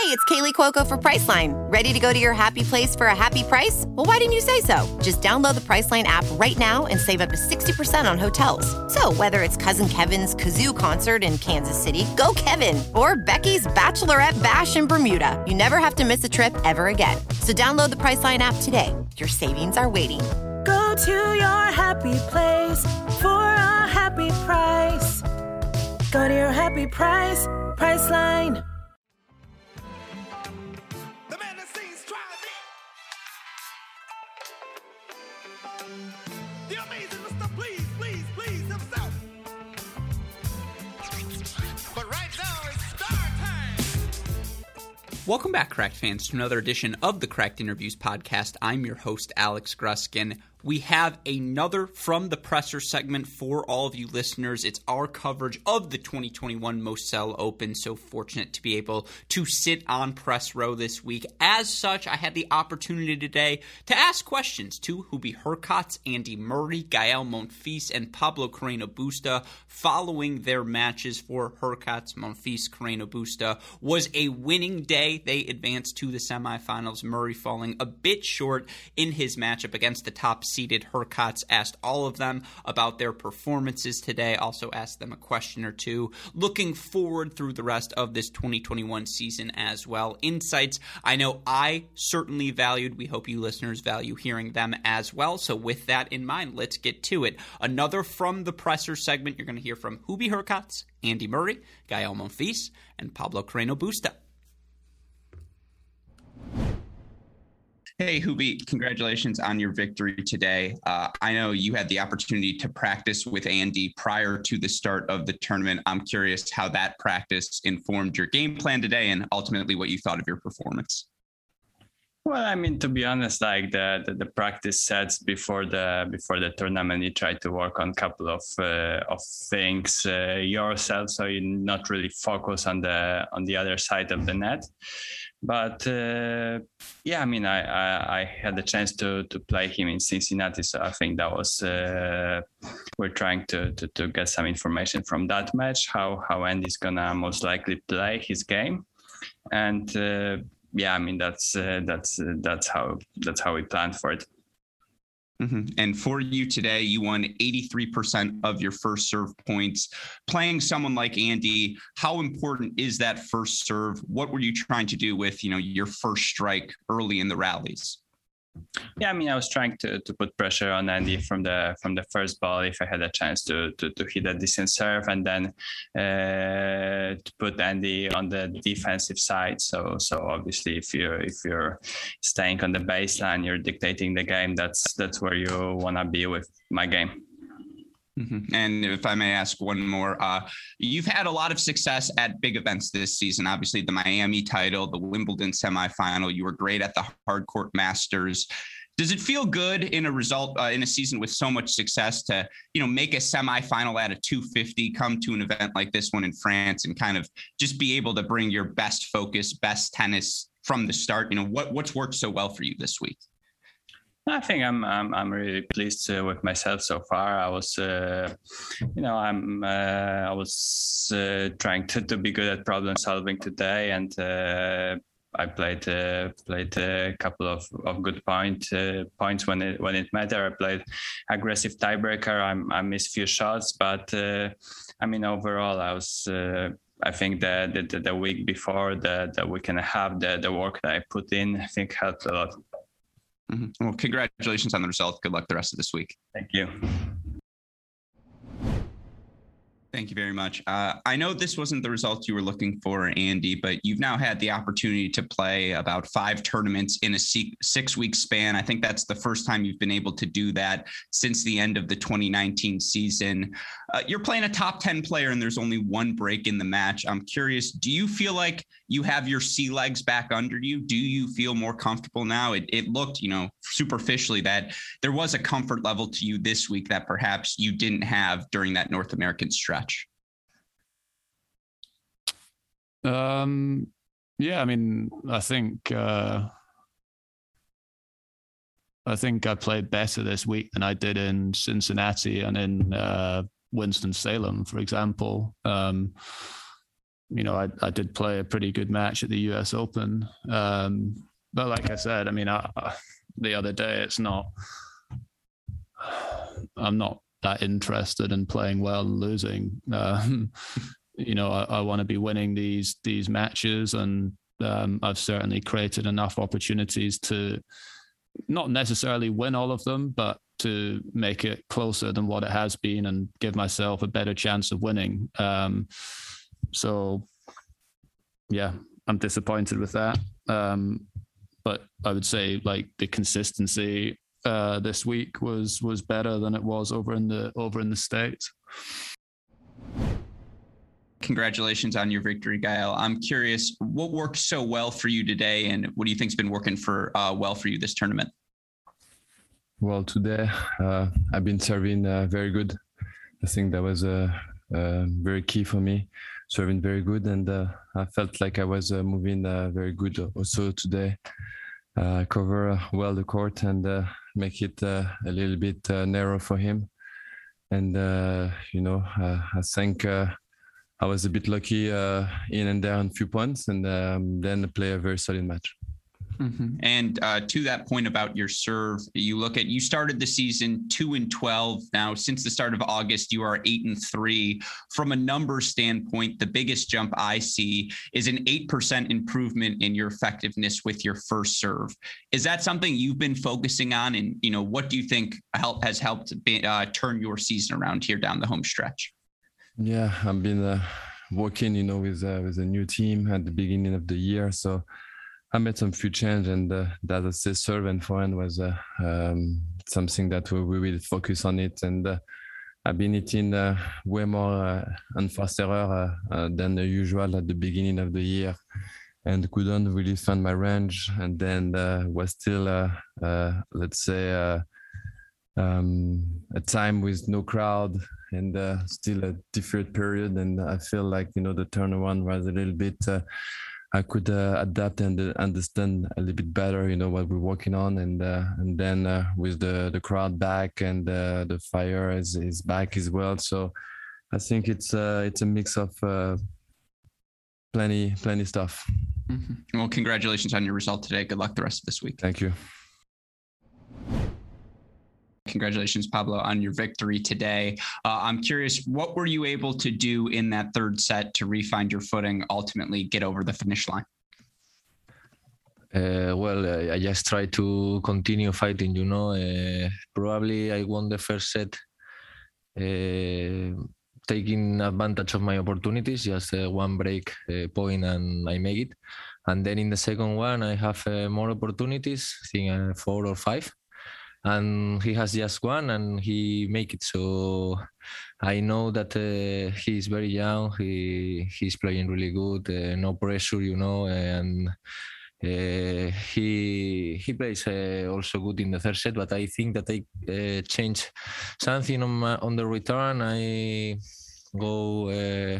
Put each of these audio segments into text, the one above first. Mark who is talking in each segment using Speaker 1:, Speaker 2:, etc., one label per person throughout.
Speaker 1: it's Kaylee Cuoco for Priceline. Ready to go to your happy place for a happy price? Well, why didn't you say so? Just download the Priceline app right now and save up to 60% on hotels. So whether it's Cousin Kevin's Kazoo Concert in Kansas City, go Kevin, or Becky's Bachelorette Bash in Bermuda, you never have to miss a trip ever again. So download the Priceline app today. Your savings are waiting.
Speaker 2: Go to your happy place for a happy price. Go to your happy price, Priceline.
Speaker 3: The man that sings Try Me. The amazing Mr. Please, Please, Please himself. But right now it's star time.
Speaker 4: Welcome back, Cracked fans, to another edition of the Cracked Interviews podcast. I'm your host, Alex Gruskin. We have another From the Presser segment for all of you listeners. It's our coverage of the 2021 Moselle Open. So fortunate to be able to sit on press row this week. As such, I had the opportunity today to ask questions to Hubie Hurkacz, Andy Murray, Gael Monfils, and Pablo Carreno Busta following their matches for Hurkacz, Monfils, Carreno Busta. Was a winning day. They advanced to the semifinals, Murray falling a bit short in his matchup against the top-seeded Hurkacz. Asked all of them about their performances today. Also asked them a question or two. Looking forward through the rest of this 2021 season as well. Insights I know I certainly valued. We hope you listeners value hearing them as well. So with that in mind, let's get to it. Another From the Presser segment. You're going to hear from Hubie Hurkacz, Andy Murray, Gael Monfils, and Pablo Carreno Busta. Hey, Hubie, congratulations on your victory today. I know you had the opportunity to practice with Andy prior to the start of the tournament. I'm curious how that practice informed your game plan today and ultimately what you thought of your performance.
Speaker 5: Well, I mean, to be honest, like the practice sets before the tournament, you try to work on a couple of things yourself, so you not really focus on the other side of the net. But yeah, I mean, I had the chance to play him in Cincinnati, so I think that was we're trying to get some information from that match, how Andy's gonna most likely play his game, and yeah, I mean that's how we planned for it.
Speaker 4: Mm-hmm. And for you today, you won 83% of your first serve points. Playing someone like Andy, how important is that first serve? What were you trying to do with, your first strike early in the rallies?
Speaker 5: Yeah, I mean, I was trying to put pressure on Andy from the first ball if I had a chance to hit a decent serve, and then to put Andy on the defensive side. So obviously, if you're staying on the baseline, you're dictating the game. That's where you want to be with my game.
Speaker 4: Mm-hmm. And if I may ask one more, you've had a lot of success at big events this season. Obviously, the Miami title, the Wimbledon semifinal. You were great at the Hardcourt Masters. Does it feel good in a season with so much success to, make a semifinal at a 250, come to an event like this one in France, and kind of just be able to bring your best focus, best tennis from the start? What's worked so well for you this week?
Speaker 5: I think I'm really pleased with myself so far. I was, I was trying to be good at problem solving today, and I played a couple of good points when it mattered. I played aggressive tiebreaker. I missed few shots, but I mean overall I was. I think that the week before the week and a half, the work that I put in, I think helped a lot.
Speaker 4: Mm-hmm. Well, congratulations on the result. Good luck the rest of this week.
Speaker 5: Thank you.
Speaker 4: Thank you very much. I know this wasn't the result you were looking for, Andy, but you've now had the opportunity to play about 5 tournaments in a 6-week span. I think that's the first time you've been able to do that since the end of the 2019 season. You're playing a top 10 player and there's only one break in the match. I'm curious, do you feel like you have your sea legs back under you? Do you feel more comfortable now? It looked, superficially that there was a comfort level to you this week that perhaps you didn't have during that North American stretch.
Speaker 6: Yeah, I mean, I think I played better this week than I did in Cincinnati and in Winston-Salem, for example. I did play a pretty good match at the US Open. But like I said, I mean, the other day, I'm not that interested in playing well and losing. I want to be winning these matches, and I've certainly created enough opportunities to not necessarily win all of them, but to make it closer than what it has been and give myself a better chance of winning. So yeah, I'm disappointed with that. But I would say like the consistency this week was better than it was over in the States.
Speaker 4: Congratulations on your victory, Gael. I'm curious, what worked so well for you today, and what do you think's been working well for you this tournament?
Speaker 7: Well, today I've been serving very good. I think that was very key for me, serving very good, and I felt like I was moving very good also today. Cover well the court and make it a little bit narrow for him. And, I think I was a bit lucky in and there on a few points, and then play a very solid match.
Speaker 4: Mm-hmm. And to that point about your serve, you started the season 2-12. Now, since the start of August, you are 8-3. From a numbers standpoint, the biggest jump I see is an 8% improvement in your effectiveness with your first serve. Is that something you've been focusing on? And, what do you think has helped turn your season around here down the home stretch?
Speaker 7: Yeah, I've been working, with a new team at the beginning of the year. So I made some few changes, and that assist serve and forehand was something that we will focus on it. And I've been hitting way more and faster than the usual at the beginning of the year, and couldn't really find my range. And then was still, let's say, a time with no crowd and still a different period. And I feel like, the turnaround was a little bit... I could adapt and understand a little bit better, what we're working on, and then with the crowd back and the fire is back as well. So I think it's a mix of plenty stuff.
Speaker 4: Mm-hmm. Well, congratulations on your result today. Good luck the rest of this week.
Speaker 7: Thank you.
Speaker 4: Congratulations, Pablo, on your victory today. I'm curious, what were you able to do in that third set to re-find your footing, ultimately get over the finish line?
Speaker 8: I just tried to continue fighting, probably I won the first set taking advantage of my opportunities, just one break point and I make it. And then in the second one, I have more opportunities, I think 4 or 5. And he has just one and he make it. So I know that he's very young. He's playing really good. No pressure, and he plays also good in the third set. But I think that I change something on the return. I go.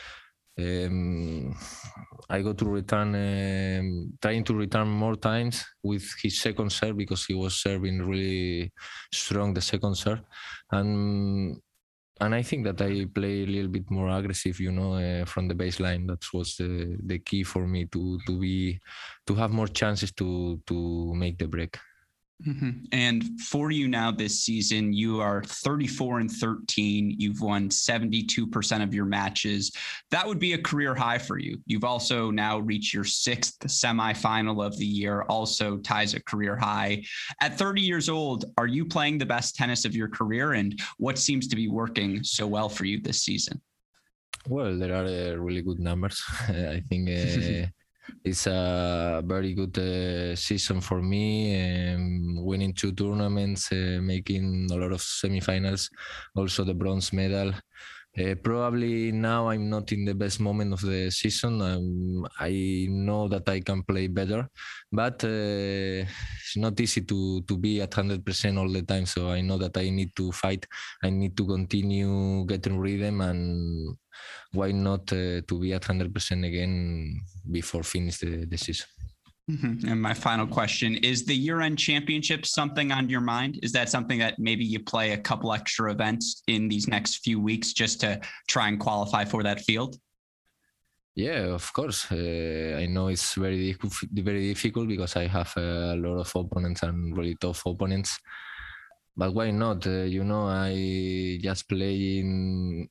Speaker 8: I go to return, trying to return more times with his second serve because he was serving really strong the second serve, and I think that I play a little bit more aggressive, from the baseline. That was the key for me to have more chances to make the break.
Speaker 4: Mm-hmm. And for you now this season, you are 34-13. You've won 72% of your matches. That would be a career high for you. You've also now reached your 6th semifinal of the year, also ties a career high. At 30 years old, are you playing the best tennis of your career? And what seems to be working so well for you this season?
Speaker 8: Well, there are really good numbers. I think it's a very good season for me, winning 2 tournaments, making a lot of semifinals, also the bronze medal. Probably now I'm not in the best moment of the season. I know that I can play better, but it's not easy to be at 100% all the time. So I know that I need to fight. I need to continue getting rhythm, and why not to be at 100% again before finish the season.
Speaker 4: Mm-hmm. And my final question, is the year-end championship something on your mind? Is that something that maybe you play a couple extra events in these next few weeks just to try and qualify for that field?
Speaker 8: Yeah, of course. I know it's very difficult because I have a lot of opponents and really tough opponents. But why not? I just playing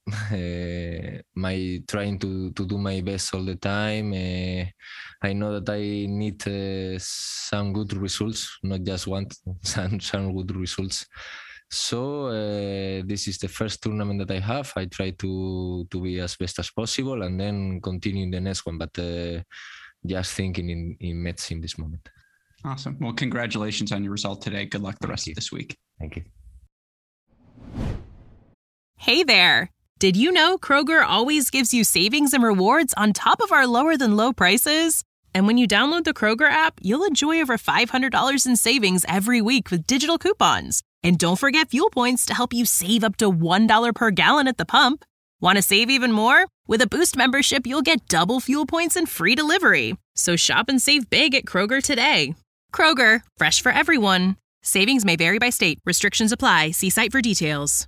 Speaker 8: trying to do my best all the time. I know that I need some good results, not just one, some good results. So this is the first tournament that I have. I try to be as best as possible and then continue in the next one. But just thinking in Metz in this moment.
Speaker 4: Awesome. Well, congratulations on your result today. Good luck the rest of this week.
Speaker 8: Thank you.
Speaker 9: Hey there. Did you know Kroger always gives you savings and rewards on top of our lower than low prices? And when you download the Kroger app, you'll enjoy over $500 in savings every week with digital coupons. And don't forget fuel points to help you save up to $1 per gallon at the pump. Want to save even more? With a Boost membership, you'll get double fuel points and free delivery. So shop and save big at Kroger today. Kroger, fresh for everyone. Savings may vary by state. Restrictions apply. See site for details.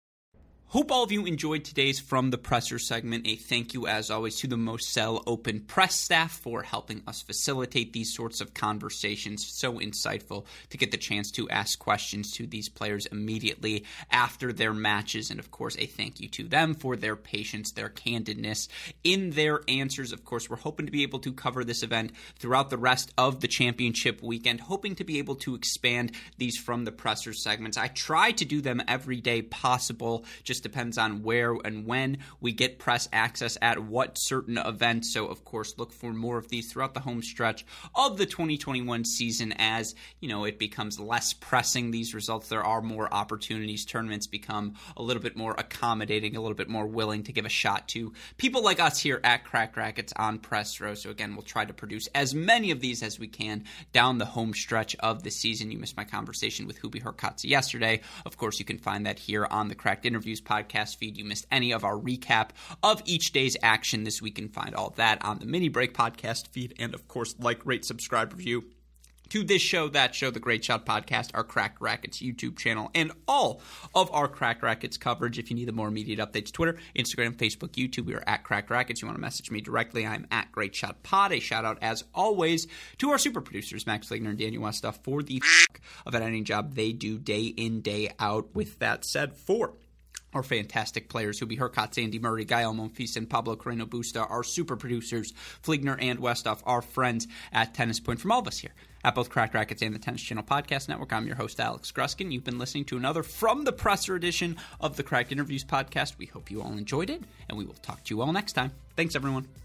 Speaker 4: Hope all of you enjoyed today's From the Presser segment. A thank you, as always, to the Moselle Open press staff for helping us facilitate these sorts of conversations. So insightful to get the chance to ask questions to these players immediately after their matches. And, of course, a thank you to them for their patience, their candidness in their answers. Of course, we're hoping to be able to cover this event throughout the rest of the championship weekend, hoping to be able to expand these From the Presser segments. I try to do them every day possible, just depends on where and when we get press access at what certain events. So, of course, look for more of these throughout the home stretch of the 2021 season as, it becomes less pressing, these results. There are more opportunities. Tournaments become a little bit more accommodating, a little bit more willing to give a shot to people like us here at Cracked Racquets on Press Row. So, again, we'll try to produce as many of these as we can down the home stretch of the season. You missed my conversation with Hubi Hurkacz yesterday. Of course, you can find that here on the Cracked Interviews podcast feed. You missed any of our recap of each day's action this week, and find all of that on the Mini Break podcast feed. And of course, like, rate, subscribe, review to this show, that show, the Great Shot Podcast, our Cracked Racquets YouTube channel, and all of our Cracked Racquets coverage. If you need the more immediate updates, Twitter, Instagram, Facebook, YouTube, we are at Cracked Racquets. You want to message me directly, I'm at Great Shot Pod. A shout out, as always, to our super producers, Max Fligner and Daniel Westoff, for the of an editing job they do day in, day out. With that said, for our fantastic players, Hubi Hurkacz, Andy Murray, Gael Monfils, and Pablo Carreno Busta, our super producers, Fligner and Westoff, our friends at Tennis Point. From all of us here at both Cracked Racquets and the Tennis Channel Podcast Network, I'm your host, Alex Gruskin. You've been listening to another From the Presser edition of the Cracked Interviews Podcast. We hope you all enjoyed it, and we will talk to you all next time. Thanks, everyone.